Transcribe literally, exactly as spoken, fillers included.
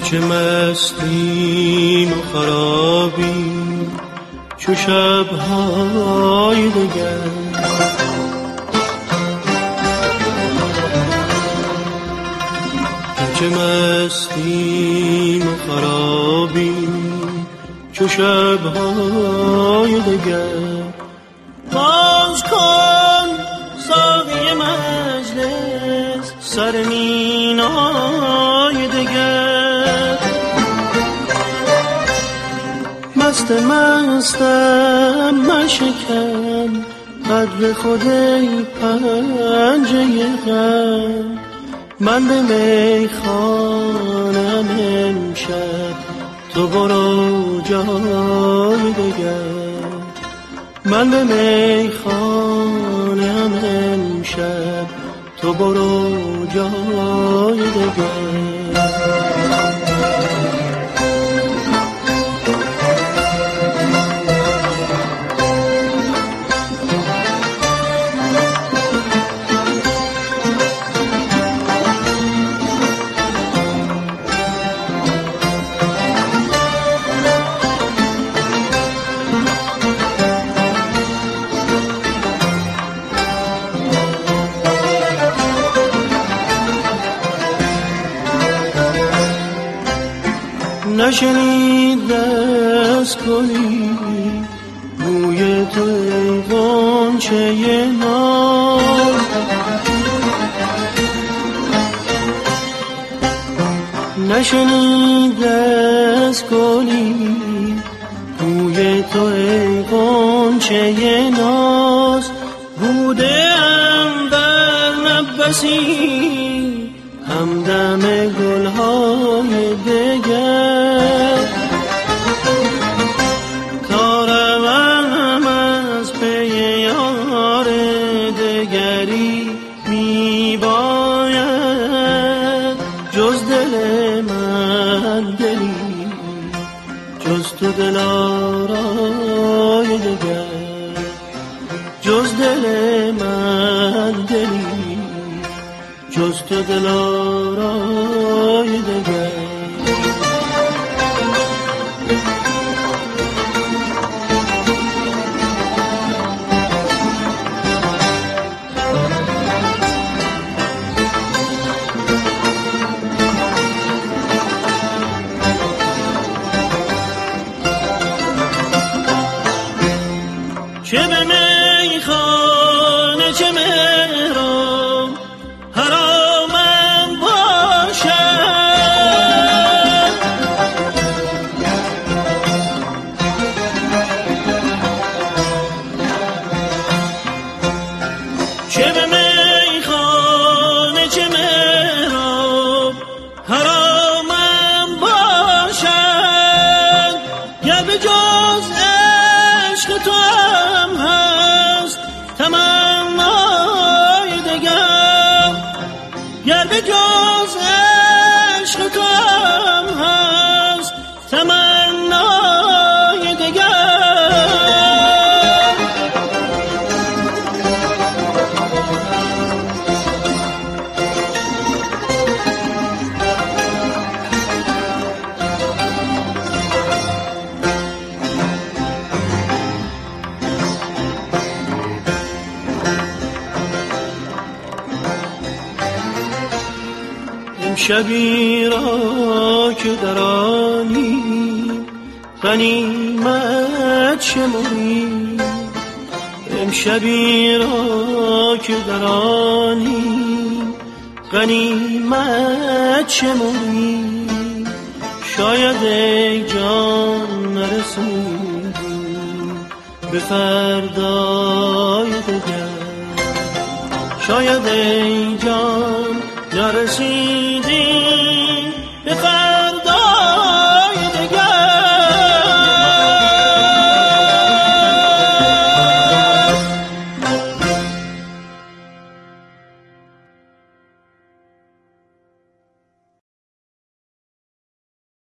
چه مستیم و خرابیم چو شب‌های دگر، چه مستیم و خرابیم چو شب‌های دگر. باز کن ساقی مجلس سر مینای دگر، مست مستم مشکن قدر خود ای پنجه غم. من به میخانم امشب تو برو جای دگر، من به میخانم امشب تو برو جای دگر. نشنید دست کنی بوی تو ای غنچه ناز، نشنید دست کنی بوی تو ای غنچه ناز. بودم در نفسی همدم گلهای دگر، تا روم از پی یار دگری می باید جز دل من دلی، جز تو دلارای دگر، جز دل من دلی، جز تو دلارای دگر. چه به میخانه چه مهرم حرامم باشد، چه به میخانه چه مهرم حرامم باشد. گر به جز عشق تو تمنای دگر، گر به جز عشق تو هم هست تمنای دگر. شبی را که در آنی غنیمت شمری، امشبی را که در آنی غنیمت شمری، شاید ای جان نرسیدی به فردای دگر، شاید ای جان نرسیدی به